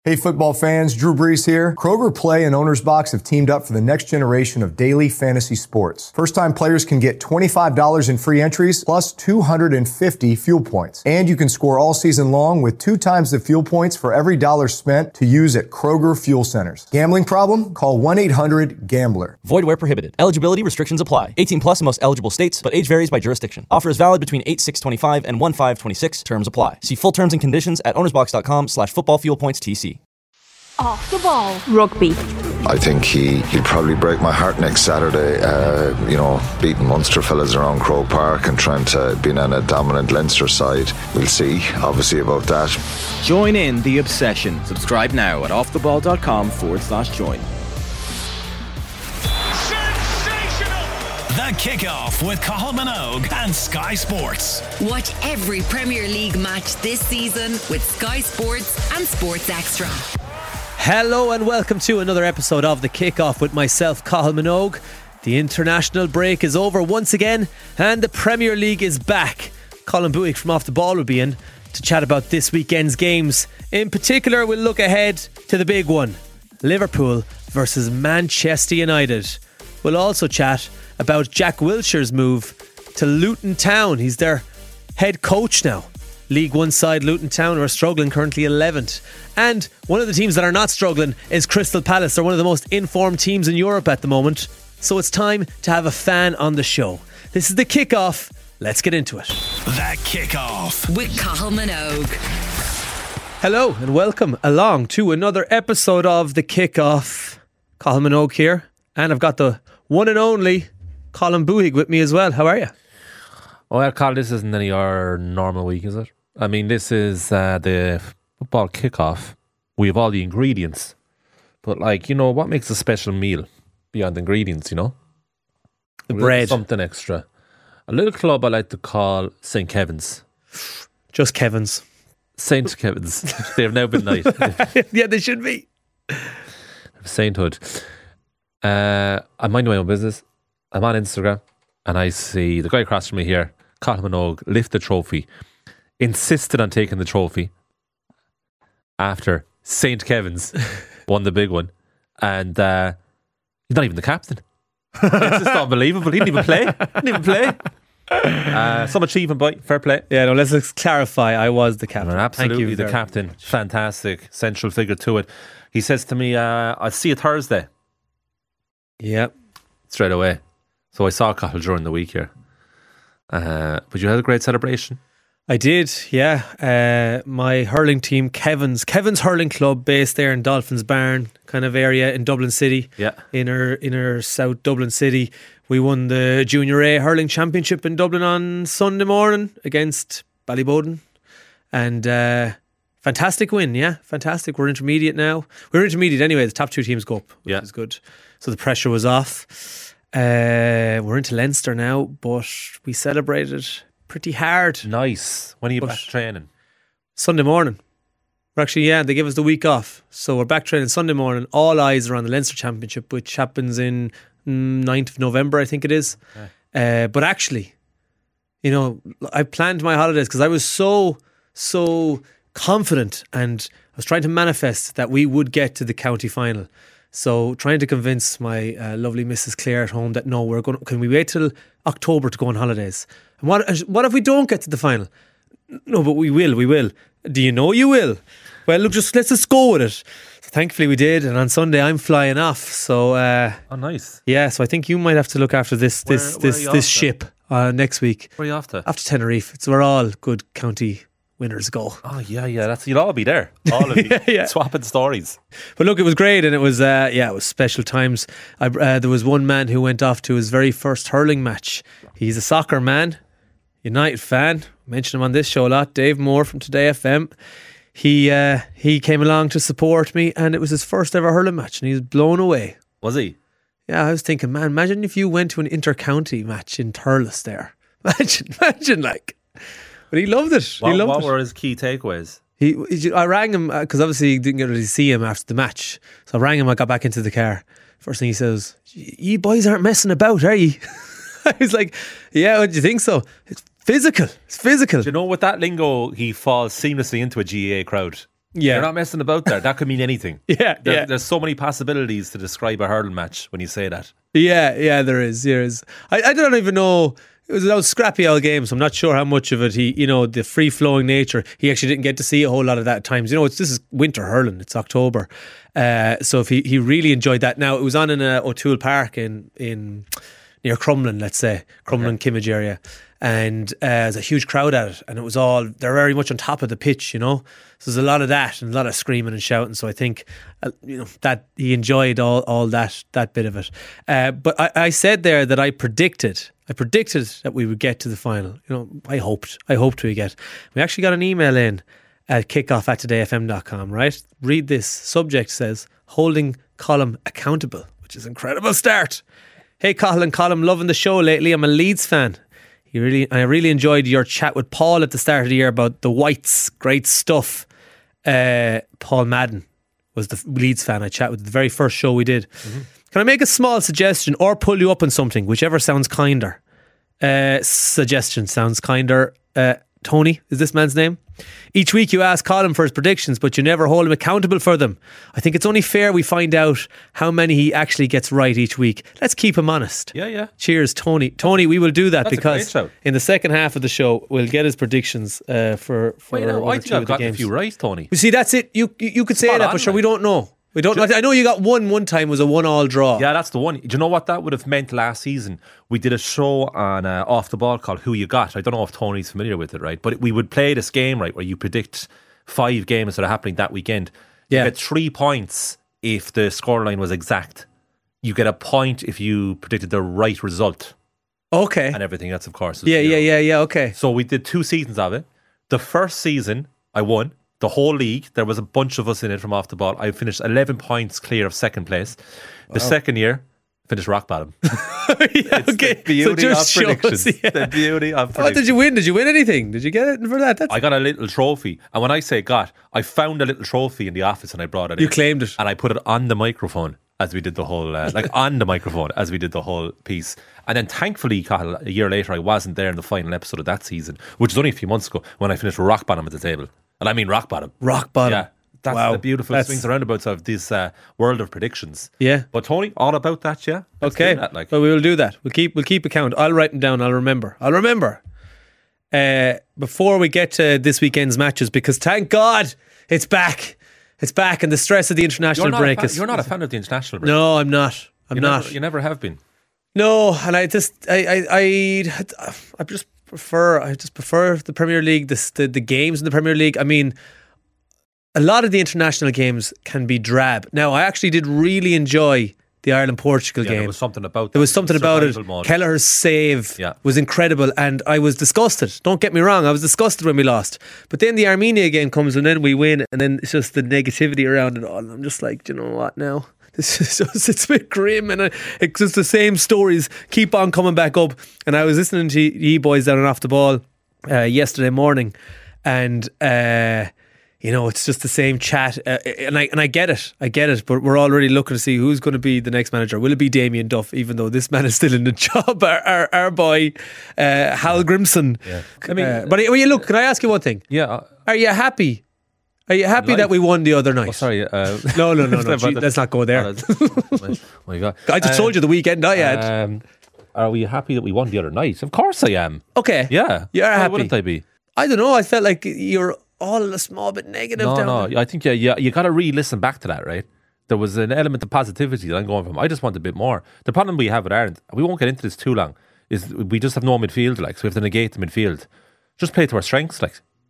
Hey football fans, Drew Brees here. Kroger Play and Owner's Box have teamed up for the next generation of daily fantasy sports. First-time players can get $25 in free entries plus 250 fuel points. And you can score all season long with 2 times the fuel points for every dollar spent to use at Kroger Fuel Centers. Gambling problem? Call 1-800-GAMBLER. Void where prohibited. Eligibility restrictions apply. 18 plus in most eligible states, but age varies by jurisdiction. Offer is valid between 8/6/25 and 1/5/26. Terms apply. See full terms and conditions at ownersbox.com/footballfuelpointstc. Off the ball. Rugby. I think he'll probably break my heart next Saturday, beating Munster fellas around Croke Park and trying to be on a dominant Leinster side. We'll see, obviously, about that. Join in the obsession. Subscribe now at offtheball.com/join. Sensational! The Kickoff with Cathal Minogue and Sky Sports. Watch every Premier League match this season with Sky Sports and Sports Extra. Hello and welcome to another episode of The Kickoff with myself, Cathal Minogue. The international break is over once again and the Premier League is back. Colin Buick from Off The Ball will be in to chat about this weekend's games. In particular, we'll look ahead to the big one, Liverpool versus Manchester United. We'll also chat about Jack Wilshere's move to Luton Town. He's their head coach now. League One side Luton Town are struggling, currently 11th. And one of the teams that are not struggling is Crystal Palace. They're one of the most informed teams in Europe at the moment. So it's time to have a fan on the show. This is The Kickoff. Let's get into it. The Kickoff with Cathal Minogue. Hello and welcome along to another episode of The Kickoff. Cathal Minogue here. And I've got the one and only Colin Buig with me as well. How are you? Well, Carl, this isn't any our normal week, is it? I mean, this is the football kickoff. We have all the ingredients. But, what makes a special meal beyond ingredients, The bread. Something extra. A little club I like to call St. Kevin's. Just Kevin's. St. Kevin's. They've now been nice. Yeah, they should be. Sainthood. I'm minding my own business. I'm on Instagram and I see the guy across from me here, Cathal Minogue, lift the trophy. Insisted on taking the trophy after St. Kevin's won the big one, and he's not even the captain. It's just unbelievable. He didn't even play. Some achievement, boy. Fair play. Yeah, no, let's clarify. I was the captain. Absolutely. Thank you, the captain. Fantastic. Central figure to it. He says to me, I'll see you Thursday. Yep. Straight away. So I saw Cathal during the week here. But you had a great celebration. I did, yeah. My hurling team, Kevin's Hurling Club, based there in Dolphins Barn kind of area in Dublin City. Yeah. Inner South Dublin City. We won the Junior A Hurling Championship in Dublin on Sunday morning against Ballyboden. And fantastic win, yeah. Fantastic. We're intermediate now. We're intermediate anyway. The top 2 teams go up, which is good. So the pressure was off. We're into Leinster now, but we celebrated pretty hard. Nice. When are you back training? Sunday morning. We're actually, they give us the week off. So we're back training Sunday morning. All eyes are on the Leinster Championship, which happens in 9th of November, I think it is. Yeah. But actually, I planned my holidays because I was so confident and I was trying to manifest that we would get to the county final. So trying to convince my lovely Mrs. Claire at home that no, can we wait till October to go on holidays? And what if we don't get to the final? No, but we will. Do you know you will? Well, look, let's just go with it. So thankfully we did, and on Sunday I'm flying off. So oh, nice. Yeah, so I think you might have to look after this ship next week. Where are you off to? After Tenerife. It's where all good county winners go. Oh yeah, you'll all be there, all of you. Yeah. Swapping stories. But look, it was great, and it was it was special times. There was one man who went off to his very first hurling match. He's a soccer man, United fan. Mention him on this show a lot. Dave Moore from Today FM. He came along to support me, and it was his first ever hurling match, and he was blown away. Was he? Yeah, I was thinking, man, imagine if you went to an inter-county match in Thurles there. Imagine like. But he loved it. What were his key takeaways? I rang him because obviously he didn't get to see him after the match. So I rang him. I got back into the car. First thing he says, "You boys aren't messing about, are you?" I was like, "Yeah, what do you think so?" It's physical. Do you know with that lingo, he falls seamlessly into a GAA crowd. Yeah. You're not messing about there. That could mean anything. Yeah, yeah. There's so many possibilities to describe a hurling match when you say that. Yeah, there is. I don't even know. It was a scrappy old game, so I'm not sure how much of it the free-flowing nature, he actually didn't get to see a whole lot of that at times. This is winter hurling, it's October. So if he really enjoyed that. Now, it was on in O'Toole Park in near Crumlin, let's say, Crumlin, Kimmage area. And there's a huge crowd at it, and they're very much on top of the pitch, So there's a lot of that and a lot of screaming and shouting. So I think, that he enjoyed all that bit of it. But I said there that I predicted that we would get to the final. I hoped we get. We actually got an email in at kickoff@todayfm.com, right? Read this. Subject says, holding Colm accountable, which is an incredible start. Hey, Cathal and Colm, loving the show lately. I'm a Leeds fan. I really enjoyed your chat with Paul at the start of the year about the Whites. Great stuff. Paul Madden was the Leeds fan I chat with the very first show we did. Mm-hmm. Can I make a small suggestion or pull you up on something, whichever sounds kinder? Suggestion sounds kinder. Tony is this man's name. Each week you ask Colm for his predictions, but you never hold him accountable for them. I think it's only fair we find out how many he actually gets right each week. Let's keep him honest. Yeah. Cheers, Tony. Tony, we will do that. That's because in the second half of the show we'll get his predictions for Wait, no, I think I've gotten a few right, Tony. You see, that's it. You could say that, but sure, we don't know. We don't. I know you got one time was a 1-1 draw. Yeah, that's the one. Do you know what that would have meant last season? We did a show on Off the Ball called Who You Got. I don't know if Tony's familiar with it, right? But we would play this game, right, where you predict 5 games that are happening that weekend. Yeah. You get 3 points if the scoreline was exact. You get a point if you predicted the right result. Okay. And everything else, of course. Yeah. Okay. So we did 2 seasons of it. The first season, I won. The whole league, there was a bunch of us in it from Off the Ball. I finished 11 points clear of second place. The second year, finished rock bottom. Okay. The beauty of predictions. The beauty of predictions. What did you win? Did you win anything? Did you get it for that? I got a little trophy. And when I say got, I found a little trophy in the office and I brought it in. You claimed it. And I put it on the microphone as we did the whole, on the microphone as we did the whole piece. And then thankfully, Cathal, a year later, I wasn't there in the final episode of that season, which was only a few months ago, when I finished rock bottom at the table. And I mean rock bottom. Rock bottom. Yeah. That's the beautiful swings and roundabouts of this world of predictions. Yeah. But Tony, all about that, yeah? Okay. Well, we will do that. We'll keep account. I'll write them down. I'll remember. Before we get to this weekend's matches, because thank God it's back. It's back, and the stress of the international break is... You're not a fan of the international break. No, I'm not. I'm not. You never have been. No, and I just prefer the Premier League, the games in the Premier League. I mean, a lot of the international games can be drab. Now, I actually did really enjoy the Ireland-Portugal game. There was something about that. There was something about it. Kelleher's save was incredible, and I was disgusted. Don't get me wrong, I was disgusted when we lost. But then the Armenia game comes, and then we win, and then it's just the negativity around it all. And I'm just like, do you know what now? It's a bit grim, and it's just the same stories keep on coming back up. And I was listening to you boys down and Off the Ball yesterday morning, and it's just the same chat, and I get it, but we're already looking to see who's going to be the next manager. Will it be Damien Duff, even though this man is still in the job? Our boy Hal Grimson. Yeah. I mean, but look, can I ask you one thing? Yeah. Are you happy? Are you happy that we won the other night? Oh, sorry. No. Let's not go there. My God. I just told you the weekend I had. Are we happy that we won the other night? Of course I am. Okay. Yeah. You are happy. Why wouldn't I be? I don't know. I felt like you're all a small bit negative. No. I think you got to re-listen back to that, right? There was an element of positivity that I'm going from. I just want a bit more. The problem we have with Ireland, we won't get into this too long, is we just have no midfield, so we have to negate the midfield. Just play to our strengths,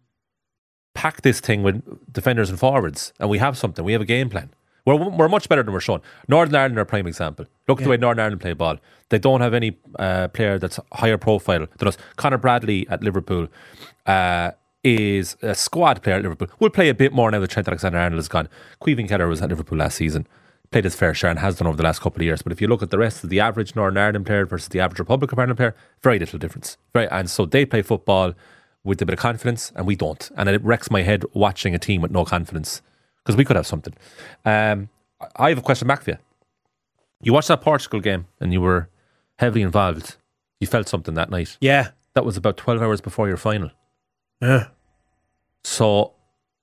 pack this thing with defenders and forwards, and we have something. We have a game plan. We're much better than we're shown. Northern Ireland are a prime example. Look at the way Northern Ireland play ball. They don't have any player that's higher profile than us. Conor Bradley at Liverpool is a squad player at Liverpool. We'll play a bit more now that Trent Alexander-Arnold is gone. Caoimhín Kelleher was at Liverpool last season. Played his fair share and has done over the last couple of years. But if you look at the rest of the average Northern Ireland player versus the average Republic of Ireland player, very little difference. And so they play football with a bit of confidence, and we don't. And it wrecks my head watching a team with no confidence, because we could have something. I have a question back for you. You watched that Portugal game, and you were heavily involved. You felt something that night. Yeah. That was about 12 hours before your final. Yeah. So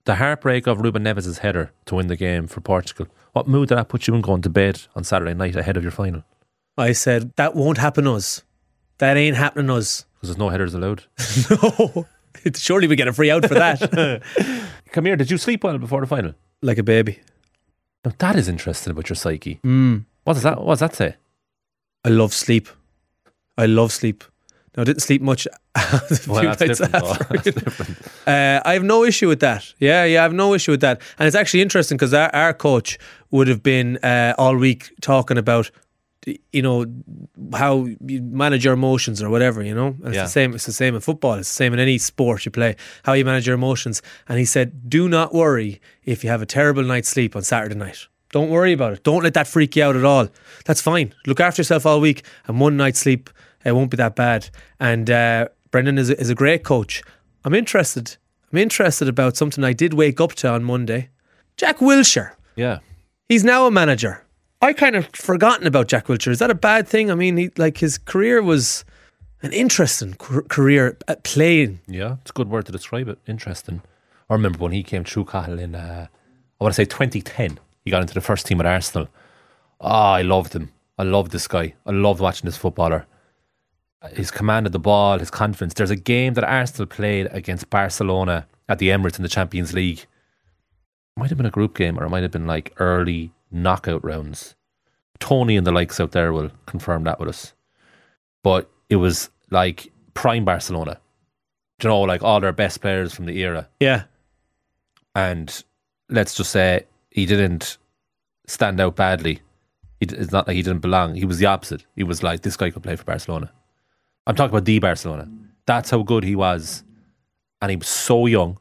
The heartbreak of Ruben Neves' header to win the game for Portugal. What mood did that put you in going to bed on Saturday night ahead of your final? I said, that won't happen us. That ain't happening us. Because there's no headers allowed. No. Surely we get a free out for that. Come here, did you sleep well before the final? Like a baby. Now that is interesting about your psyche. Mm. What does that say? I love sleep. Now, I didn't sleep much. Well, that's different. I have no issue with that. Yeah, I have no issue with that. And it's actually interesting because our coach would have been all week talking about, you know, how you manage your emotions or whatever, you know. And it's the same in football. It's the same in any sport you play. How you manage your emotions. And he said, do not worry if you have a terrible night's sleep on Saturday night. Don't worry about it. Don't let that freak you out at all. That's fine. Look after yourself all week, and one night's sleep, it won't be that bad. And Brendan is a great coach. I'm interested about something I did wake up to on Monday. Jack Wilshere. Yeah. He's now a manager. I kind of forgotten about Jack Wilshere. Is that a bad thing? I mean, his career was an interesting career at playing. Yeah, it's a good word to describe it. Interesting. I remember when he came through Cahill in, I want to say 2010. He got into the first team at Arsenal. I loved him. I loved this guy. I loved watching this footballer. His command of the ball, his confidence. There's a game that Arsenal played against Barcelona at the Emirates in the Champions League. It might have been a group game, or it might have been like early knockout rounds. Tony and the likes out there will confirm that with us. But it was like prime Barcelona. Do you know, like all their best players from the era. Yeah. And let's just say he didn't stand out badly. It's not like he didn't belong. He was the opposite. He was like, this guy could play for Barcelona. I'm talking about the Barcelona. That's how good he was. And he was so young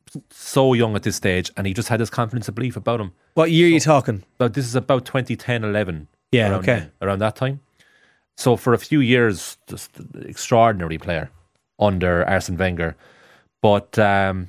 at this stage, and he just had this confidence and belief about him. What year are you talking? This is about 2010-11. Yeah, okay. Around that time. So for a few years, just an extraordinary player under Arsene Wenger. But that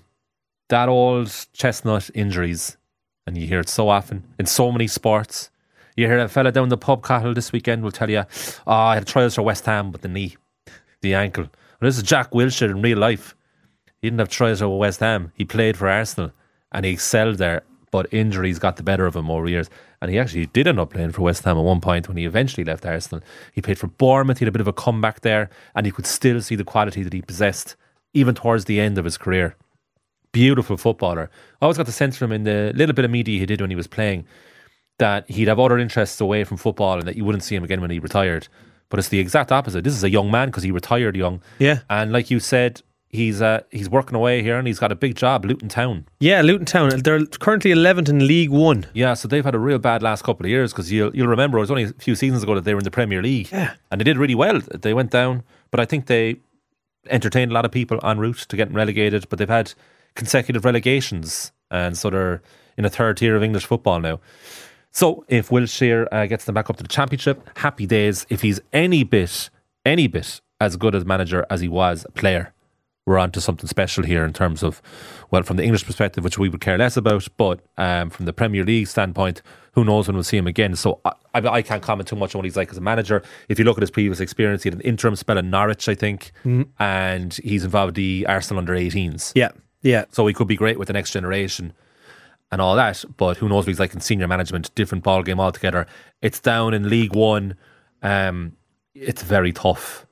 old chestnut injuries, and you hear it so often in so many sports. You hear a fella down the pub, Cahill, this weekend will tell you, I had trials for West Ham with the knee, the ankle. And this is Jack Wilshere in real life. He didn't have trials for West Ham. He played for Arsenal and he excelled there, but injuries got the better of him over years. And he actually did end up playing for West Ham at one point when he eventually left Arsenal. He played for Bournemouth. He had a bit of a comeback there, and you could still see the quality that he possessed even towards the end of his career. Beautiful footballer. I always got the sense from him in the little bit of media he did when he was playing that he'd have other interests away from football and that you wouldn't see him again when he retired. But it's the exact opposite. This is a young man because he retired young. Yeah. And like you said, he's working away here and he's got a big job, Luton Town. Yeah, Luton Town. They're currently 11th in League One. Yeah, so they've had a real bad last couple of years because you'll remember it was only a few seasons ago that they were in the Premier League. Yeah. And they did really well. They went down, but I think they entertained a lot of people en route to getting relegated, but they've had consecutive relegations, and so they're in a third tier of English football now. So if Wilshere gets them back up to the Championship, happy days. If he's any bit as good as manager as he was a player, we're on to something special here in terms of, well, from the English perspective, which we would care less about, but from the Premier League standpoint, who knows when we'll see him again. So I can't comment too much on what he's like as a manager. If you look at his previous experience, he had an interim spell in Norwich, I think, and he's involved with the Arsenal under-18s. Yeah. So he could be great with the next generation and all that, but who knows what he's like in senior management, different ball game altogether. It's down in League One. It's very tough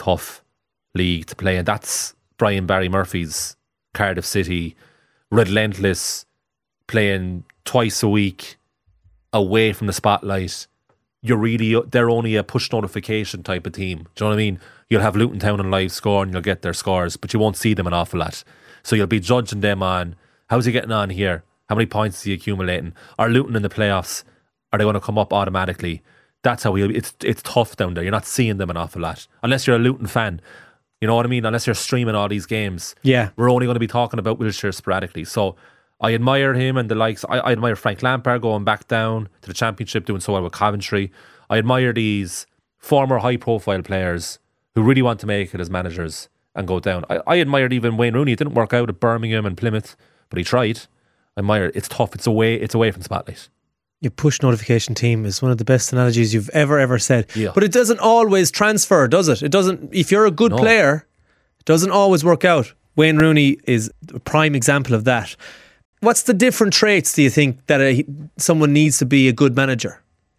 league to play, and that's Brian Barry Murphy's Cardiff City, relentless, playing twice a week, away from the spotlight. They're only a push notification type of team. Do you know what I mean? You'll have Luton Town on live score and you'll get their scores, but you won't see them an awful lot. So you'll be judging them on, how's he getting on here? How many points is he accumulating? Are Luton in the playoffs? Are they going to come up automatically? That's how it's tough down there. You're not seeing them an awful lot. Unless you're a Luton fan. You know what I mean? Unless you're streaming all these games. Yeah. We're only going to be talking about Wilshere sporadically. So I admire him and the likes. I admire Frank Lampard going back down to the Championship, doing so well with Coventry. I admire these former high-profile players who really want to make it as managers and go down. I admired even Wayne Rooney. It didn't work out at Birmingham and Plymouth, but he tried. I admire it. It's tough. It's away from the spotlight. Your push notification team is one of the best analogies you've ever said. Yeah. But it doesn't always transfer, does it? It doesn't. If you're a good player, it doesn't always work out. Wayne Rooney is a prime example of that. What's the different traits, do you think, that someone needs to be a good manager?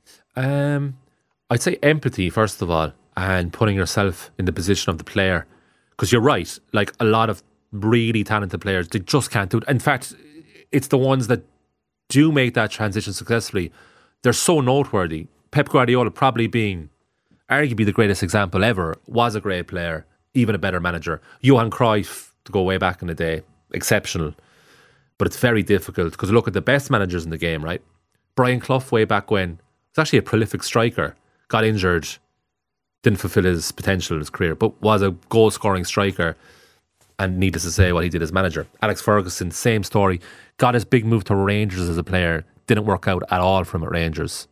I'd say empathy, first of all, and putting yourself in the position of the player. Because you're right, like a lot of really talented players, they just can't do it. In fact, it's the ones that do make that transition successfully. They're so noteworthy. Pep Guardiola, probably being arguably the greatest example ever, was a great player, even a better manager. Johan Cruyff, to go way back in the day, exceptional. But it's very difficult because look at the best managers in the game, right? Brian Clough, way back when, was actually a prolific striker, got injured, didn't fulfill his potential in his career, but was a goal-scoring striker, and needless to say what he did as manager. Alex Ferguson, same story, got his big move to Rangers as a player, didn't work out at all from at Rangers.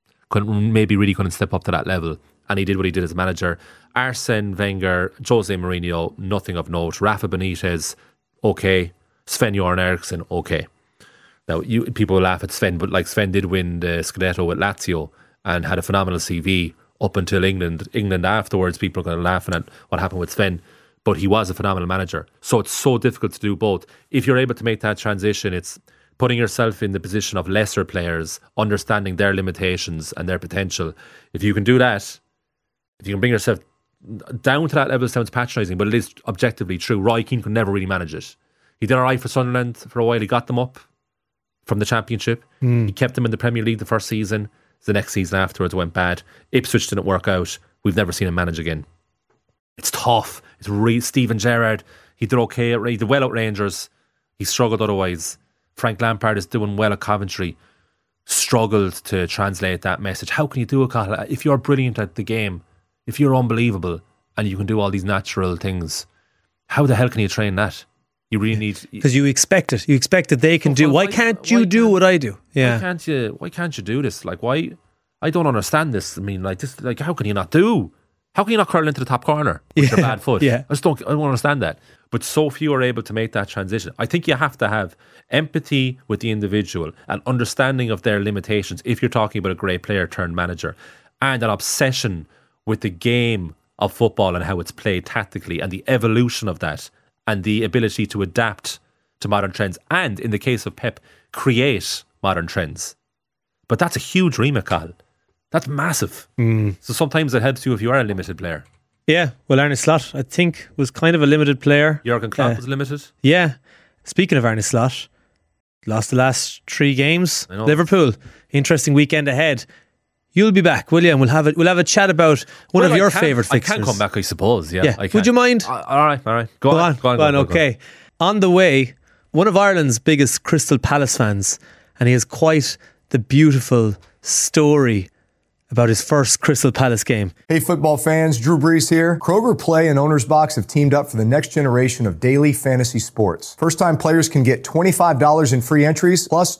Couldn't step up to that level, and he did what he did as manager. Arsene Wenger, Jose Mourinho, nothing of note. Rafa Benitez, okay. Sven-Göran Eriksson, okay. Now, people laugh at Sven, but like Sven did win the Scudetto with Lazio and had a phenomenal CV up until England. England afterwards, people are going to laugh at what happened with Sven, but he was a phenomenal manager. So it's so difficult to do both. If you're able to make that transition, it's putting yourself in the position of lesser players, understanding their limitations and their potential. If you can do that, if you can bring yourself down to that level, it sounds patronising, but it is objectively true. Roy Keane could never really manage it. He did all right for Sunderland for a while. He got them up from the Championship. He kept them in the Premier League the first season. The next season afterwards went bad. Ipswich didn't work out. We've never seen him manage again. It's tough. It's Steven Gerrard. He did okay. He did well at Rangers. He struggled otherwise. Frank Lampard is doing well at Coventry. Struggled to translate that message. How can you do it, Cathal? If you're brilliant at the game, if you're unbelievable and you can do all these natural things, how the hell can you train that? You really need, because you expect it. You expect that they can do. Why can't you do what I do? Yeah. Why can't you do this? Like, why? I don't understand this. I mean, like this. Like, how can you not do? How can you not curl into the top corner with your bad foot? Yeah. I don't understand that. But so few are able to make that transition. I think you have to have empathy with the individual, an understanding of their limitations if you're talking about a great player turned manager, and an obsession with the game of football and how it's played tactically and the evolution of that, and the ability to adapt to modern trends, and in the case of Pep, create modern trends. But that's a huge remit, Cathal. That's massive. So sometimes it helps you if you are a limited player. Yeah, well, Arne Slot, I think, was kind of a limited player. Jurgen Klopp was limited. Yeah. Speaking of Arne Slot, lost the last 3 games. Liverpool, interesting weekend ahead. You'll be back, will you? And we'll have a chat about one of your favourite fixtures. I can come back, I suppose. Yeah. I can. Would you mind? All right. Go on. Okay. On the way, one of Ireland's biggest Crystal Palace fans, and he has quite the beautiful story about his first Crystal Palace game. Hey football fans, Drew Brees here. Kroger Play and Owner's Box have teamed up for the next generation of daily fantasy sports. First-time players can get $25 in free entries plus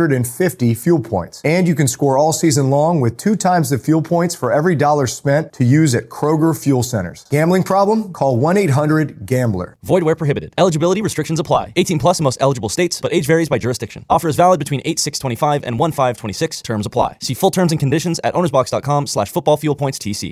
250 fuel points. And you can score all season long with 2 times the fuel points for every dollar spent to use at Kroger Fuel Centers. Gambling problem? Call 1-800-GAMBLER. Void where prohibited. Eligibility restrictions apply. 18 plus in most eligible states, but age varies by jurisdiction. Offer is valid between 8/6/25 and 1/5/26. Terms apply. See full terms and conditions at ownersbox.com/footballfuelpointstc.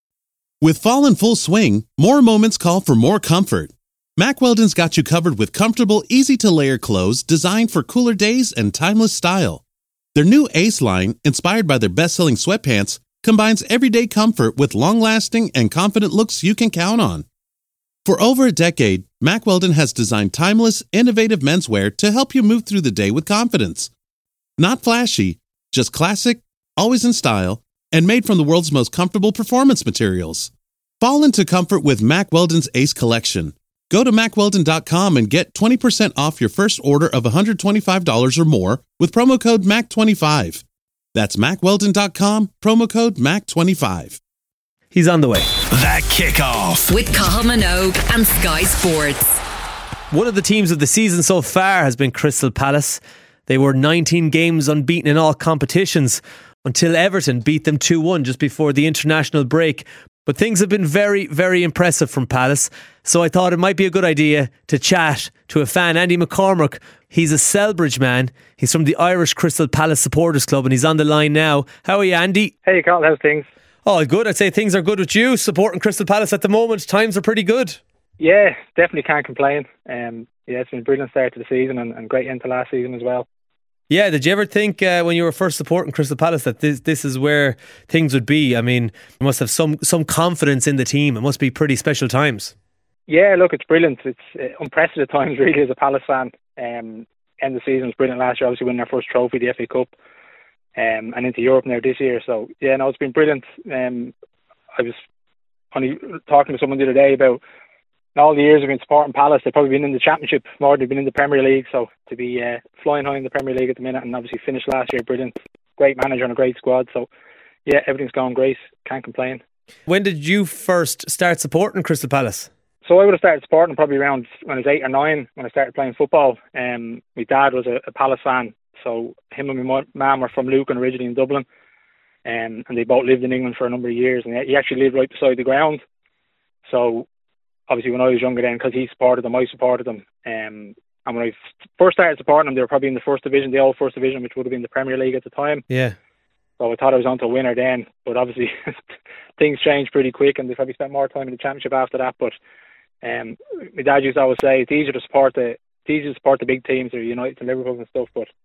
With fall in full swing, more moments call for more comfort. Mack Weldon's got you covered with comfortable, easy-to-layer clothes designed for cooler days and timeless style. Their new Ace line, inspired by their best-selling sweatpants, combines everyday comfort with long-lasting and confident looks you can count on. For over a decade, Mack Weldon has designed timeless, innovative menswear to help you move through the day with confidence. Not flashy, just classic, always in style, and made from the world's most comfortable performance materials. Fall into comfort with Mack Weldon's Ace Collection. Go to MackWeldon.com and get 20% off your first order of $125 or more with promo code MAC25. That's MackWeldon.com, promo code MAC25. He's on the way. The Kickoff with Cathal Minogue and Sky Sports. One of the teams of the season so far has been Crystal Palace. They were 19 games unbeaten in all competitions until Everton beat them 2-1 just before the international break. But things have been very, very impressive from Palace. So I thought it might be a good idea to chat to a fan, Andy McCormack. He's a Selbridge man. He's from the Irish Crystal Palace Supporters Club and he's on the line now. How are you, Andy? Hey, Carl, how's things? Oh, good. I'd say things are good with you. Supporting Crystal Palace at the moment. Times are pretty good. Yeah, definitely can't complain. It's been a brilliant start to the season and great into last season as well. Yeah, did you ever think when you were first supporting Crystal Palace that this is where things would be? I mean, you must have some confidence in the team. It must be pretty special times. Yeah, look, it's brilliant. It's unprecedented times really as a Palace fan. End of the season was brilliant last year, obviously winning our first trophy, the FA Cup, and into Europe now this year. So yeah, no, it's been brilliant. I was only talking to someone the other day about all the years I've been supporting Palace. They've probably been in the Championship more than they've been in the Premier League. So to be flying high in the Premier League at the minute, and obviously finished last year, brilliant. Great manager and a great squad. So yeah, everything's going great. Can't complain. When did you first start supporting Crystal Palace? So I would have started supporting probably around when I was 8 or 9 when I started playing football. My dad was a Palace fan. So him and my mum were from Lucan, originally in Dublin. And they both lived in England for a number of years. And he actually lived right beside the ground. So obviously when I was younger then, because he supported them, I supported them. And when I first started supporting them, they were probably in the first division, the old first division, which would have been the Premier League at the time. Yeah. So I thought I was on to a winner then. But obviously things changed pretty quick and they probably spent more time in the Championship after that. But my dad used to always say it's easier to support the big teams, or United and Liverpool and stuff. But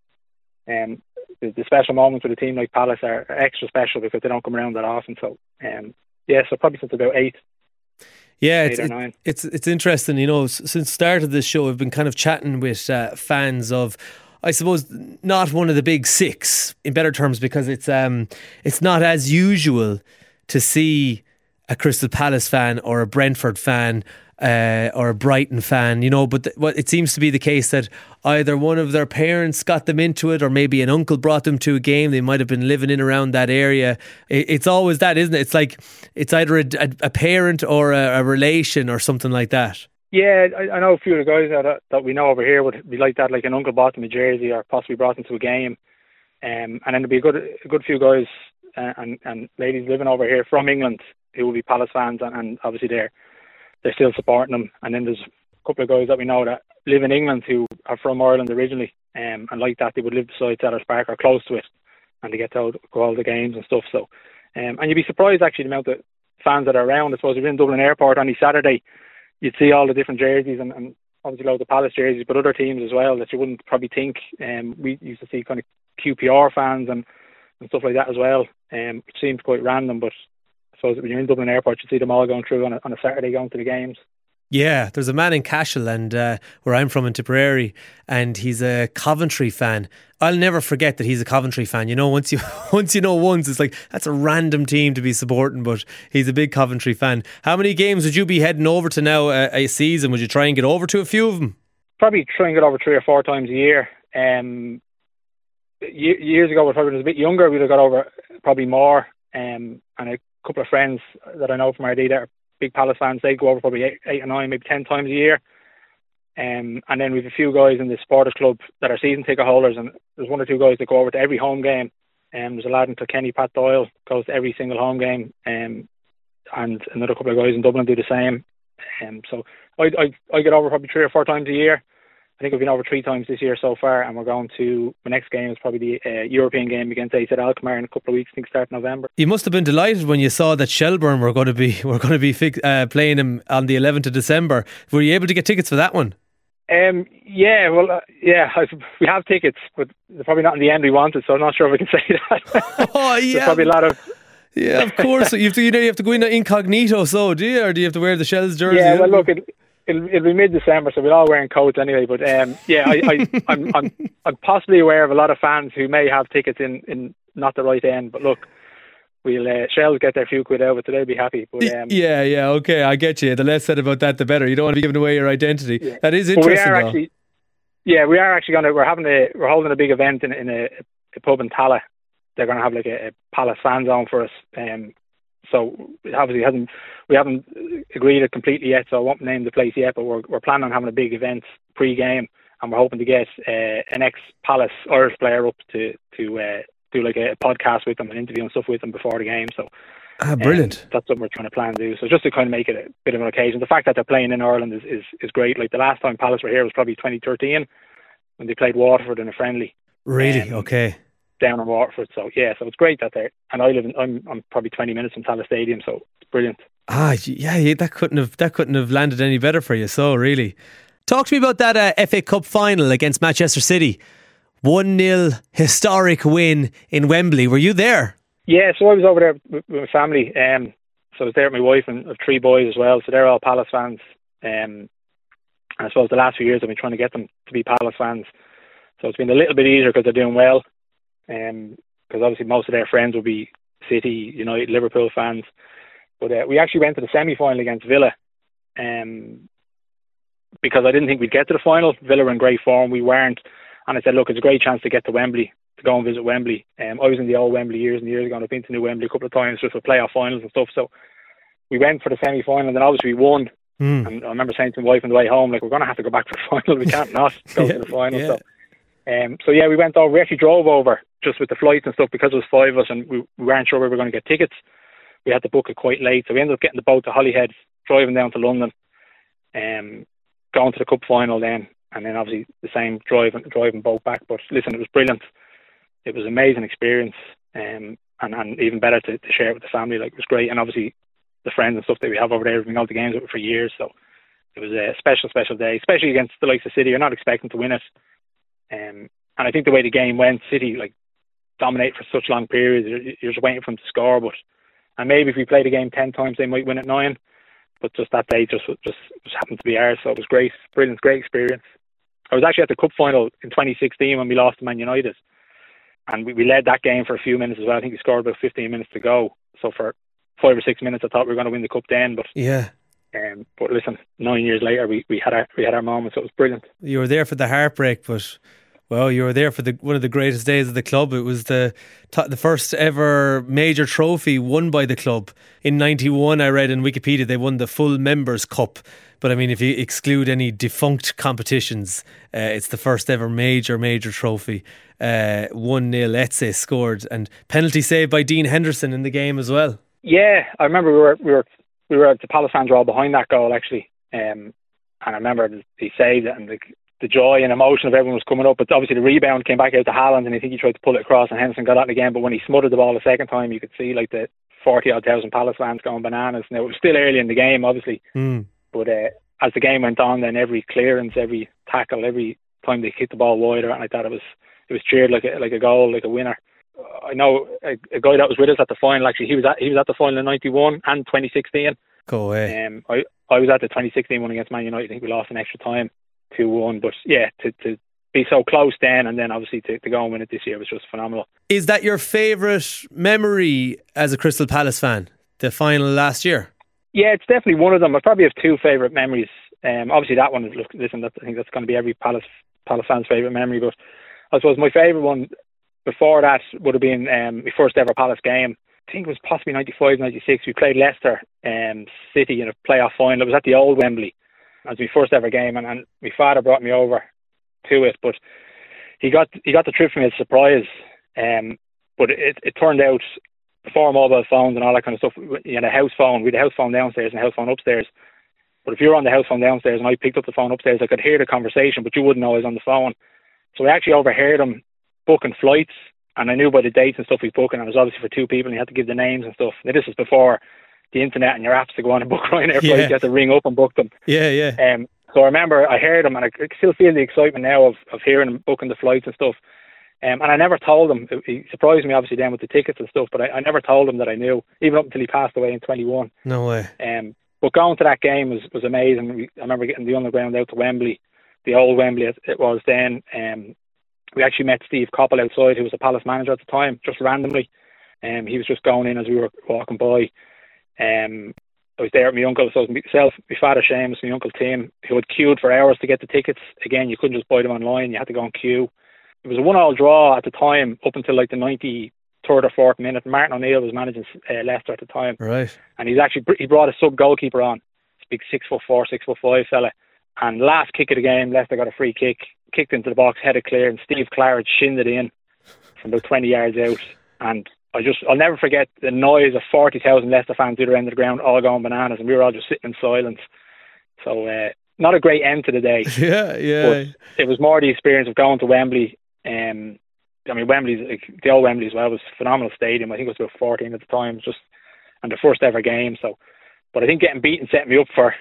the special moments with a team like Palace are extra special because they don't come around that often. So so probably since about 8. Yeah, 8 or 9. It's interesting. Since the start of this show, I've been kind of chatting with fans of, I suppose, not one of the big six, in better terms, because it's not as usual to see a Crystal Palace fan or a Brentford fan or a Brighton fan, but it seems to be the case that either one of their parents got them into it, or maybe an uncle brought them to a game. They might have been living in around that area. It's always that, isn't it? It's like it's either a parent or a relation or something like that. Yeah, I know a few of the guys that we know over here would be like that, like an uncle bought them a jersey or possibly brought them to a game. And then there'd be a good few guys and ladies living over here from England who will be Palace fans, and obviously they're still supporting them. And then there's a couple of guys that we know that live in England who are from Ireland originally, and like that they would live beside Sellers Park or close to it, and they get to go all the games and stuff. So, and you'd be surprised actually the amount of fans that are around. I suppose if you're in Dublin Airport on Saturday, you'd see all the different jerseys and obviously loads of Palace jerseys, but other teams as well that you wouldn't probably think. We used to see kind of QPR fans and stuff like that as well, which seems quite random, but I suppose when you're in Dublin Airport, you see them all going through on a Saturday going to the games. Yeah, there's a man in Cashel, and where I'm from in Tipperary, and he's a Coventry fan. I'll never forget that he's a Coventry fan. Once you know once, it's like that's a random team to be supporting, but he's a big Coventry fan. How many games would you be heading over to now a season? Would you try and get over to a few of them? Probably try and get over 3 or 4 times a year. Years ago, when I was a bit younger, we'd have got over probably more. And a couple of friends that I know from RD that are big Palace fans, they go over probably 8 or 9, maybe 10 times a year. And then we've a few guys in the supporters club that are season ticket holders, and there's 1 or 2 guys that go over to every home game. There's a lad in Kilkenny, Pat Doyle, goes to every single home game, and another couple of guys in Dublin do the same. So I get over probably 3 or 4 times a year. I think we've been over 3 times this year so far, and we're going to the next game is probably the European game against AZ Alkmaar in a couple of weeks. I think start November. You must have been delighted when you saw that Shelbourne were going to be playing him on the 11th of December. Were you able to get tickets for that one? We have tickets, but they're probably not in the end we wanted, so I'm not sure if we can say that. Oh yeah, there's probably a lot of. Yeah, of course. You have to go in incognito, so do you, or do you have to wear the Shells jersey? Yeah, well, look, it'll be mid-December, so we're all wearing coats anyway. But I'm possibly aware of a lot of fans who may have tickets in not the right end. But look, we'll Shells get their few quid out of it, so they'll be happy. But okay, I get you. The less said about that, the better. You don't want to be giving away your identity. Yeah. That is interesting. We are actually we're holding a big event in a pub in Tala. They're going to have like a Palace fan zone for us. So obviously we haven't agreed it completely yet, so I won't name the place yet, but we're planning on having a big event pre-game, and we're hoping to get an ex-Palace Irish player up to do like a podcast with them and interview and stuff with them before the game. So brilliant. That's what we're trying to plan to do. So just to kind of make it a bit of an occasion. The fact that they're playing in Ireland is great. Like the last time Palace were here was probably 2013 when they played Waterford in a friendly. Really? Okay. Down in Waterford, so it's great that they're. And I'm probably 20 minutes from Tallaght Stadium, so it's brilliant. That couldn't have landed any better for you. So really, talk to me about that FA Cup final against Manchester City. 1-0 historic win in Wembley. Were you there? Yeah, so I was over there with my family. So I was there with my wife and 3 boys as well. So they're all Palace fans. And I suppose the last few years I've been trying to get them to be Palace fans. So it's been a little bit easier because they're doing well. Because obviously most of their friends will be City, United, Liverpool fans. But we actually went to the semi-final against Villa. Because I didn't think we'd get to the final. Villa were in great form. We weren't. And I said, look, it's a great chance to get to Wembley, to go and visit Wembley. I was in the old Wembley years and years ago, and I've been to New Wembley a couple of times just for playoff finals and stuff. So we went for the semi-final, and then obviously we won. And I remember saying to my wife on the way home, like, we're going to have to go back for the final. We can't not go to the final. Yeah. So we went over. We actually drove over just with the flights and stuff because it was 5 of us, and we weren't sure we were going to get tickets. We had to book it quite late, so we ended up getting the boat to Holyhead, driving down to London, going to the cup final then. And then obviously the same driving boat back. But listen, it was brilliant. It was an amazing experience, and even better to share it with the family. Like, it was great. And obviously the friends and stuff that we have over there, we've been going to games with for years. So it was a special day, especially against the likes of City. You're not expecting to win it. And I think the way the game went, City dominate for such long periods. You're just waiting for them to score. And maybe if we played the game 10 times, they might win at 9. But just that day just happened to be ours. So it was great, brilliant, great experience. I was actually at the cup final in 2016 when we lost to Man United, and we led that game for a few minutes as well. I think we scored about 15 minutes to go. So for 5 or 6 minutes, I thought we were going to win the cup then. But but listen, 9 years later, we had our moment. So it was brilliant. You were there for the heartbreak, but you were there for one of the greatest days of the club. It was the first ever major trophy won by the club in '91. I read in Wikipedia they won the full Members' Cup. But I mean, if you exclude any defunct competitions, it's the first ever major trophy. 1-0, Eze scored, and penalty saved by Dean Henderson in the game as well. Yeah, I remember we were the Palace fans were all behind that goal actually, and I remember he saved it, and the joy and emotion of everyone was coming up. But obviously the rebound came back out to Haaland, and I think he tried to pull it across, and Henderson got it again. But when he smothered the ball a second time, you could see like the 40,000 Palace fans going bananas. Now it was still early in the game, obviously. But as the game went on, then every clearance, every tackle, every time they hit the ball wider, and I thought it was cheered like a goal, like a winner. I know a guy that was with us at the final. Actually, he was at the final in '91 and 2016. Go away. I was at the 2016 one against Man United. I think we lost in extra time, 2-1. But yeah, to be so close then, and then obviously to go and win it this year was just phenomenal. Is that your favourite memory as a Crystal Palace fan? The final last year? Yeah, it's definitely one of them. I probably have 2 favourite memories. Obviously that one is, I think that's going to be every Palace fan's favourite memory. But I suppose my favourite one before that would have been my first ever Palace game. I think it was possibly 95, 96. We played Leicester City in a playoff final. It was at the old Wembley. It was my first ever game, and my father brought me over to it. But he got the trip for me as a surprise. But it turned out, before mobile phones and all that kind of stuff, you had a house phone. We had a house phone downstairs and a house phone upstairs. But if you were on the house phone downstairs and I picked up the phone upstairs, I could hear the conversation, but you wouldn't know I was on the phone. So I actually overheard him booking flights, and I knew by the dates and stuff he's booking, and it was obviously for 2 people, and he had to give the names and stuff. Now, this was before the internet and your apps to go on and book Ryanair flights. You had to ring up and book them. So I remember I heard him, and I still feel the excitement now of hearing him booking the flights and stuff. And I never told him. He surprised me obviously then with the tickets and stuff, but I never told him that I knew, even up until he passed away in 21. No way. But going to that game was amazing. I remember getting the underground out to Wembley, the old Wembley it was then. We actually met Steve Coppell outside, who was a Palace manager at the time, just randomly. He was just going in as we were walking by. I was there with my uncle, so it was myself, my father Seamus, my uncle Tim, who had queued for hours to get the tickets. Again, you couldn't just buy them online, you had to go and queue. It was a 1-1 draw at the time, up until like the 93rd or 4th minute. Martin O'Neill was managing Leicester at the time. Right. And he brought a sub-goalkeeper on. This big 6'4", 6'5" fella. And last kick of the game, Leicester got a free kick, kicked into the box, headed clear, and Steve Claridge shinned it in from about 20 yards out. And I'll never forget the noise of 40,000 Leicester fans the other end of the ground, all going bananas, and we were all just sitting in silence. So, not a great end to the day. But it was more the experience of going to Wembley. I mean, Wembley's, the old Wembley as well, was a phenomenal stadium. I think it was about 14 at the time, and the first ever game. So But I think getting beaten set me up for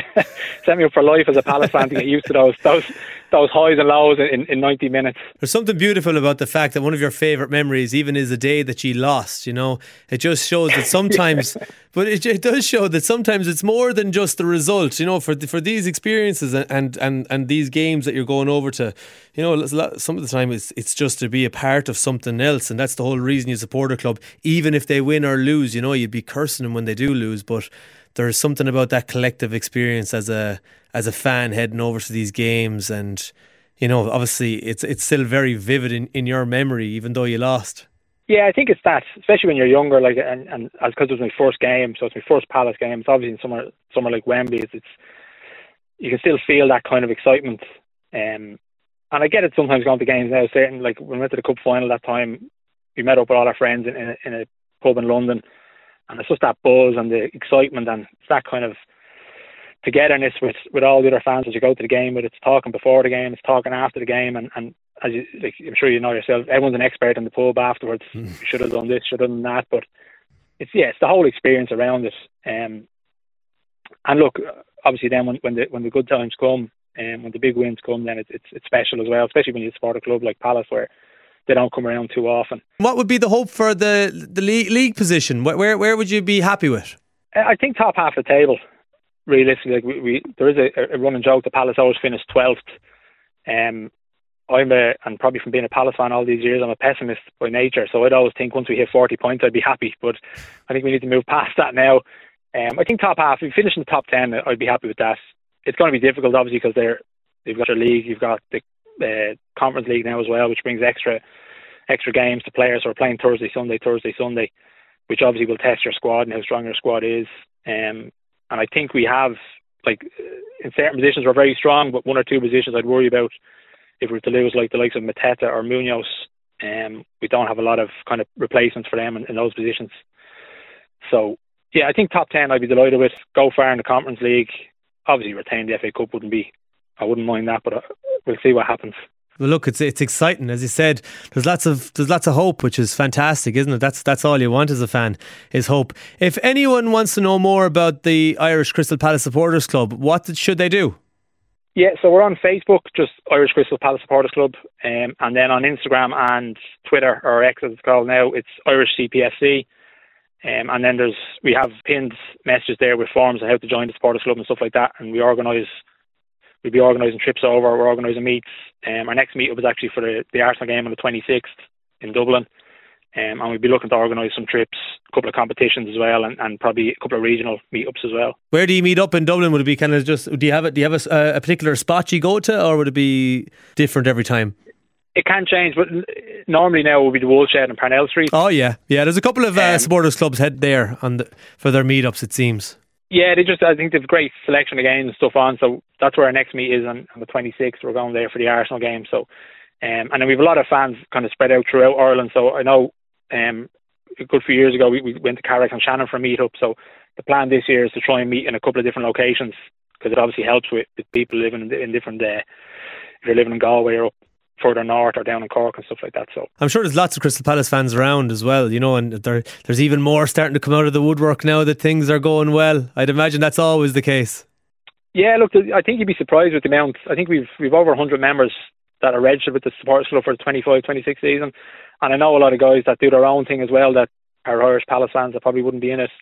life as a Palace fan to get used to those highs and lows in 90 minutes. There's something beautiful about the fact that one of your favourite memories even is a day that you lost. You know, it just shows that sometimes, but it does show that sometimes it's more than just the result. You know, for these experiences and these games that you're going over to, you know, some of the time it's just to be a part of something else, and that's the whole reason you support a club. Even if they win or lose, you know, you'd be cursing them when they do lose, but there's something about that collective experience as a fan heading over to these games, and you know, obviously it's still very vivid in your memory, even though you lost. Yeah, I think it's that, especially when you're younger, like, and as because it was my first game, so it's my first Palace game. It's obviously in somewhere like Wembley. It's you can still feel that kind of excitement, and I get it sometimes going to games now. Certain, like when we went to the cup final that time, we met up with all our friends in a pub in London. And it's just that buzz and the excitement, and it's that kind of togetherness with all the other fans as you go to the game. But it's talking before the game, it's talking after the game, and as you, like, I'm sure you know yourself, everyone's an expert in the pub afterwards. Should have done this, should have done that, but it's the whole experience around it. And look, obviously, then when the good times come, when the big wins come, then it's special as well, especially when you support a club like Palace where they don't come around too often. What would be the hope for the league position? Where would you be happy with? I think top half of the table. Realistically, like there is a running joke that Palace always finished 12th. And probably from being a Palace fan all these years, I'm a pessimist by nature. So I'd always think once we hit 40 points, I'd be happy. But I think we need to move past that now. I think top half. If we finish in the top 10, I'd be happy with that. It's going to be difficult, obviously, because they've got their league, you've got the Conference League now as well, which brings extra games to players who are playing Thursday, Sunday, which obviously will test your squad and how strong your squad is. And I think we have, like, in certain positions we're very strong, but one or two positions I'd worry about if we were to lose, like the likes of Mateta or Munoz. We don't have a lot of kind of replacements for them in those positions. So yeah, I think top 10 I'd be delighted with. Go far in the Conference League. Obviously retain the FA Cup I wouldn't mind that, but we'll see what happens. Well, look, it's exciting, as you said. There's lots of hope, which is fantastic, isn't it? That's all you want as a fan, is hope. If anyone wants to know more about the Irish Crystal Palace Supporters Club, what should they do? Yeah, so we're on Facebook, just Irish Crystal Palace Supporters Club, and then on Instagram and Twitter, or X as it's called now, it's Irish CPFC. And then we have pinned messages there with forms on how to join the supporters club and stuff like that, and we'll be organising trips over. We're organising meets. Our next meet-up is actually for the Arsenal game on the 26th in Dublin. And we'll be looking to organise some trips, a couple of competitions as well, and probably a couple of regional meet-ups as well. Where do you meet up in Dublin? Would it be kind of just, do you have a particular spot you go to, or would it be different every time? It can change, but normally now it will be the Woolshed and Parnell Street. Oh yeah. There's a couple of supporters clubs head there for their meet-ups, it seems. Yeah, I think they've a great selection of games and stuff on, so that's where our next meet is on the 26th. We're going there for the Arsenal game. So, and then we have a lot of fans kind of spread out throughout Ireland. So I know a good few years ago we went to Carrick and Shannon for a meet-up. So the plan this year is to try and meet in a couple of different locations, because it obviously helps with people living in different, if you're living in Galway or up further north or down in Cork and stuff like that. So I'm sure there's lots of Crystal Palace fans around as well, you know, and there's even more starting to come out of the woodwork now that things are going well. I'd imagine that's always the case. Yeah, look, I think you'd be surprised with the amount. I think we've over 100 members that are registered with the supporters club for the 25-26 season, and I know a lot of guys that do their own thing as well that are Irish Palace fans that probably wouldn't be in it.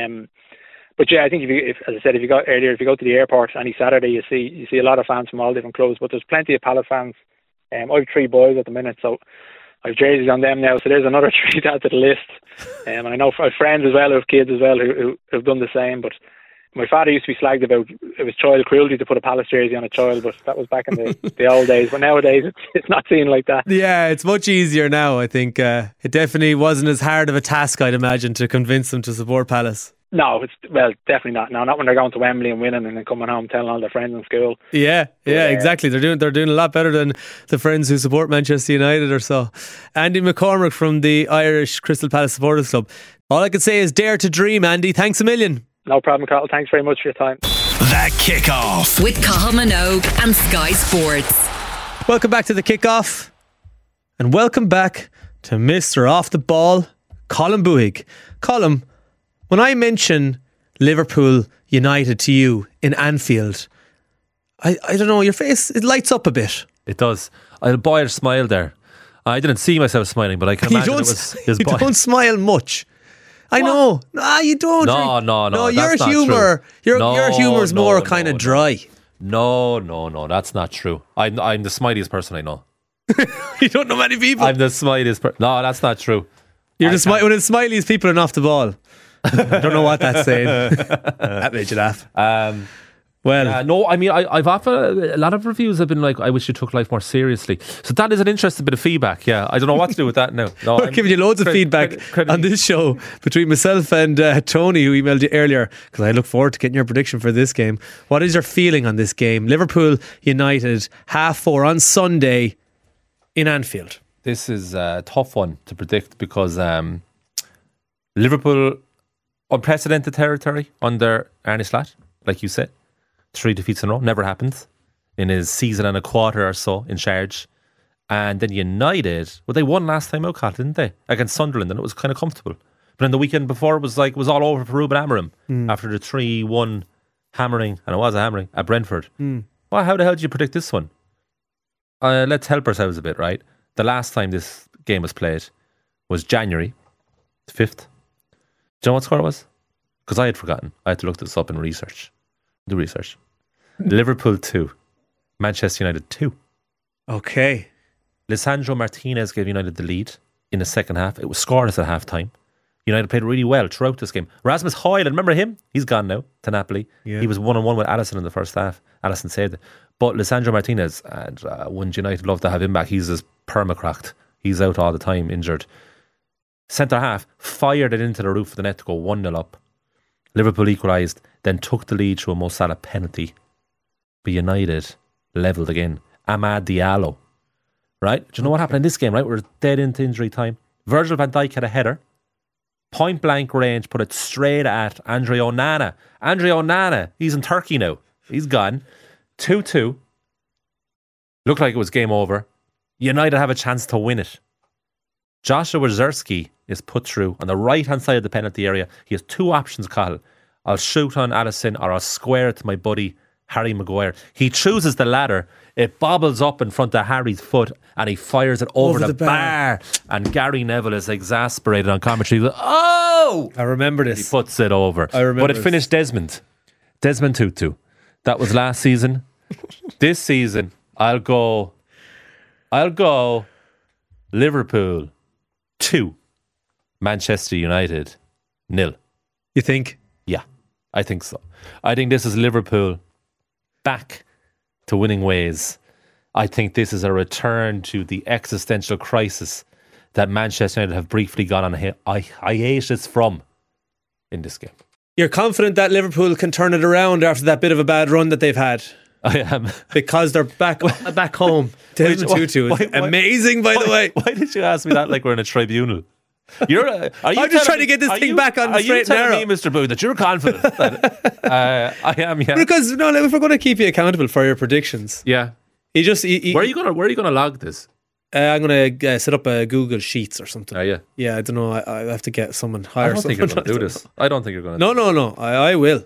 But yeah, I think if as I said, if you go to the airport any Saturday, you see a lot of fans from all different clubs, but there's plenty of Palace fans. I have 3 boys at the minute, so I have jerseys on them now, so there's another 3 to add to the list. And I know I have friends as well who have kids as well who have done the same. But my father used to be slagged about it was child cruelty to put a Palace jersey on a child, but that was back in the old days. But nowadays it's not seen like that. Yeah, it's much easier now. I think it definitely wasn't as hard of a task, I'd imagine, to convince them to support Palace. No, definitely not. No, not when they're going to Wembley and winning and then coming home telling all their friends in school. Yeah, exactly. They're doing a lot better than the friends who support Manchester United or so. Andy McCormick from the Irish Crystal Palace Supporters Club. All I could say is dare to dream, Andy. Thanks a million. No problem, Carl. Thanks very much for your time. The Kick-Off with Cathal Minogue and Sky Sports. Welcome back to The Kick-Off, and welcome back to Mr. Off the Ball, Colm Buig. Colm, when I mention Liverpool United to you in Anfield, I don't know, your face, it lights up a bit. It does. I boy, smile there. I didn't see myself smiling, but I can imagine it was his You boy. don't smile much. I know. Nah, you don't. No, your that's not humour. true. Your humour's more kind of dry. No, that's not true. I'm the smiliest person I know. You don't know many people. I'm the smiliest person. No, that's not true. You're one of the smiliest people and off the ball. I don't know what that's saying. That made you laugh. No, I mean, I've often, a lot of reviews have been like, I wish you took life more seriously. So that is an interesting bit of feedback. Yeah, I don't know what to do with that now. No, We're giving you loads of feedback on this show between myself and Tony, who emailed you earlier, because I look forward to getting your prediction for this game. What is your feeling on this game? Liverpool United 4:30 on Sunday in Anfield. This is a tough one to predict because Liverpool, unprecedented territory under Arne Slot, like you said. 3 defeats in a row, never happened in his season and a quarter or so in charge. And then United, well, they won last time out, Cal, didn't they? Against Sunderland, and it was kind of comfortable. But then the weekend before, it was all over for Ruben Amorim after the 3-1 hammering, and it was a hammering, at Brentford. Well, how the hell did you predict this one? Let's help ourselves a bit, right? The last time this game was played was January 5th. Do you know what score it was? Because I had forgotten. I had to look this up and do research. Liverpool 2, Manchester United 2. Okay. Lisandro Martinez gave United the lead in the second half. It was scoreless at half time. United played really well throughout this game. Rasmus Højlund, remember him? He's gone now to Napoli. Yeah. He was 1-on-1 with Alisson in the first half. Alisson saved it. But Lisandro Martinez, and wouldn't United love to have him back? He's just permacracked. He's out all the time, injured. Centre half fired it into the roof of the net to go 1-0 up. Liverpool equalised, then took the lead through a Mo Salah penalty. But United levelled again. Amad Diallo. Right? Do you know what happened in this game, right? We're dead into injury time. Virgil van Dijk had a header. Point blank range, put it straight at Andre Onana. Andre Onana, he's in Turkey now. He's gone. 2-2. Looked like it was game over. United have a chance to win it. Joshua Zirkzee is put through on the right-hand side of the penalty area. He has 2 options, Cahill. I'll shoot on Alisson or I'll square it to my buddy Harry Maguire. He chooses the latter. It bobbles up in front of Harry's foot and he fires it over the bar. And Gary Neville is exasperated on commentary. Oh! I remember this. He puts it over. But it finished Desmond Tutu. That was last season. This season, I'll go Liverpool 2, Manchester United 0. You think? Yeah, I think so. I think this is Liverpool back to winning ways. I think this is a return to the existential crisis that Manchester United have briefly gone on a hiatus from in this game. You're confident that Liverpool can turn it around after that bit of a bad run that they've had? I am. Because they're back home. Desmond Tutu is amazing, by the way. Why did you ask me that like we're in a tribunal? I'm just trying to get this thing back on the straight and narrow. Are you telling me, Mr. Booth, that you're confident? That, I am, yeah. Because, if we're going to keep you accountable for your predictions. Yeah. Where are you going to log this? I'm going to set up a Google Sheets or something. Yeah. Yeah, I don't know. I have to get someone hire. I don't think you're going to do this. I don't think you're going to. No. I will.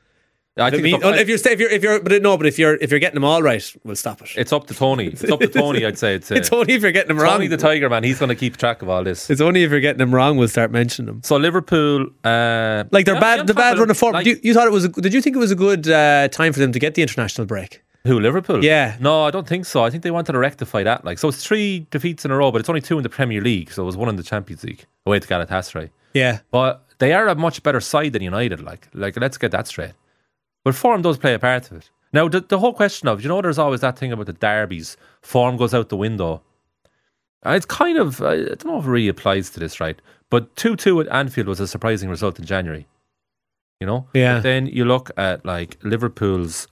If you're getting them all right, we'll stop it. It's up to Tony. I'd say it's only if you're getting them wrong. Tony the Tiger Man, he's going to keep track of all this. It's only if you're getting them wrong we'll start mentioning them. So Liverpool, the bad run of form. Did you think it was a good time for them to get the international break? Who, Liverpool? Yeah. No, I don't think so. I think they wanted to rectify that. So it's 3 defeats in a row, but it's only 2 in the Premier League. So it was 1 in the Champions League away to Galatasaray. Yeah. But they are a much better side than United. Like let's get that straight. But form does play a part of it. Now, the whole question of, there's always that thing about the derbies. Form goes out the window. It's kind of, I don't know if it really applies to this, right? But 2-2 at Anfield was a surprising result in January. Yeah. But then you look at Liverpool's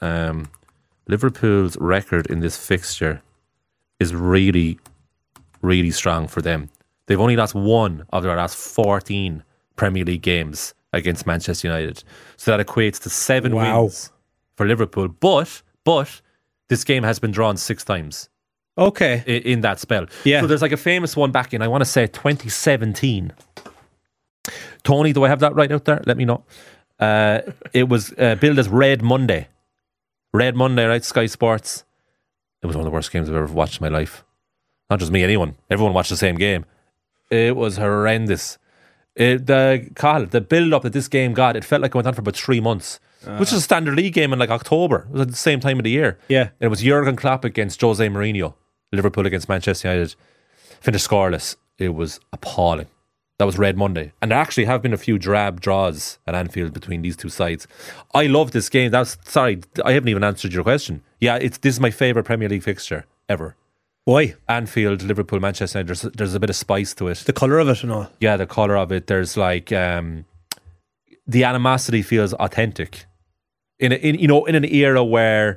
record in this fixture is really, really strong for them. They've only lost 1 of their last 14 Premier League games against Manchester United. So that equates to 7 wins for Liverpool. But this game has been drawn 6 times. Okay. In that spell. Yeah. So there's a famous one back in, I want to say 2017. Tony, do I have that right out there? Let me know. It was billed as Red Monday. Red Monday, right? Sky Sports. It was one of the worst games I've ever watched in my life. Not just me, anyone. Everyone watched the same game. It was horrendous. The build-up that this game got, it felt like it went on for about 3 months. Which is a standard league game in like October. It was at the same time of the year. Yeah. And it was Jurgen Klopp against Jose Mourinho. Liverpool against Manchester United. Finished scoreless. It was appalling. That was Red Monday. And there actually have been a few drab draws at Anfield between these two sides. I love this game. Sorry, I haven't even answered your question. Yeah, this is my favourite Premier League fixture ever. Why? Anfield, Liverpool, Manchester United. There's a bit of spice to it. The colour of it and all. Yeah, the colour of it. There's like the animosity feels authentic. In an era where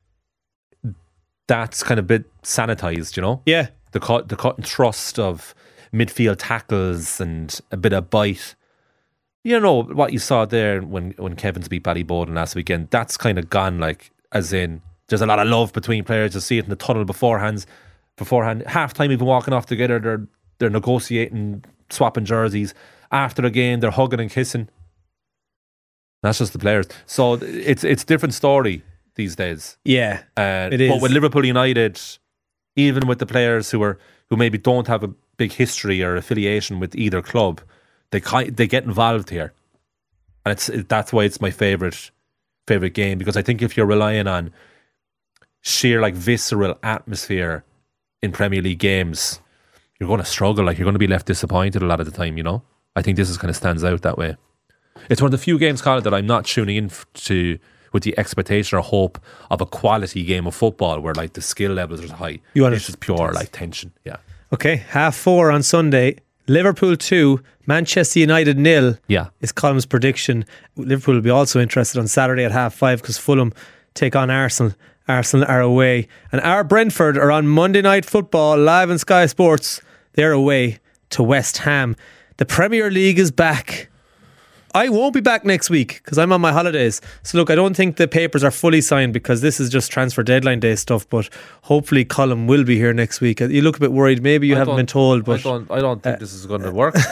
that's kind of a bit sanitized, you know? Yeah. The cut and thrust of midfield tackles and a bit of bite. You know, what you saw there when Kevin's beat Ballyboden last weekend, that's kind of gone, like, as in, there's a lot of love between players. You see it in the tunnel beforehand. Half time even walking off together, they're negotiating, swapping jerseys. After a game, they're hugging and kissing. That's just the players. So it's a different story these days. Yeah, it is. But with Liverpool United, even with the players who maybe don't have a big history or affiliation with either club, they get involved here, and that's why it's my favorite game, because I think if you're relying on sheer like visceral atmosphere in Premier League games, you're going to struggle. Like, you're going to be left disappointed a lot of the time. You know, I think this kind of stands out that way. It's one of the few games, Colin, that I'm not tuning in to with the expectation or hope of a quality game of football where like the skill levels are high. It's just pure like tension. Yeah. Okay, 4:30 on Sunday. Liverpool 2, Manchester United 0. Yeah, is Colm's prediction. Liverpool will be also interested on Saturday at 5:30 because Fulham take on Arsenal. Arsenal are away, and our Brentford are on Monday Night Football live on Sky Sports. They're away to West Ham. The Premier League is back. I won't be back next week because I'm on my holidays. So look, I don't think the papers are fully signed because this is just transfer deadline day stuff, but hopefully Colm will be here next week. You look a bit worried. Maybe you haven't been told, but I don't think this is going to work.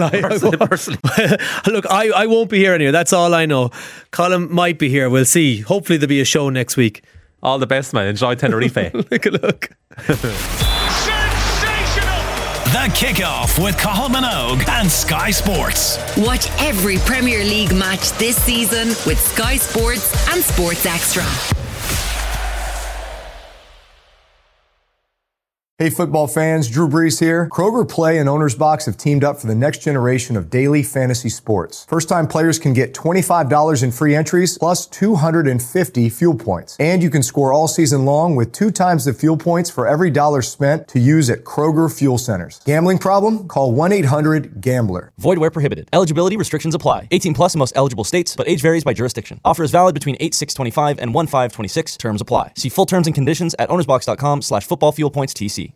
Look, I won't be here anyway. That's all I know. Colm might be here. We'll see. Hopefully there'll be a show next week. All the best, man. Enjoy Tenerife. Look. The Kickoff with Cathal Minogue and Sky Sports. Watch every Premier League match this season with Sky Sports and Sports Extra. Hey football fans, Drew Brees here. Kroger Play and Owner's Box have teamed up for the next generation of daily fantasy sports. First-time players can get $25 in free entries plus 250 fuel points. And you can score all season long with 2 times the fuel points for every dollar spent to use at Kroger Fuel Centers. Gambling problem? Call 1-800-GAMBLER. Void where prohibited. Eligibility restrictions apply. 18 plus in most eligible states, but age varies by jurisdiction. Offer is valid between 8/6/25 and 1/5/26. Terms apply. See full terms and conditions at ownersbox.com/footballfuelpointstc.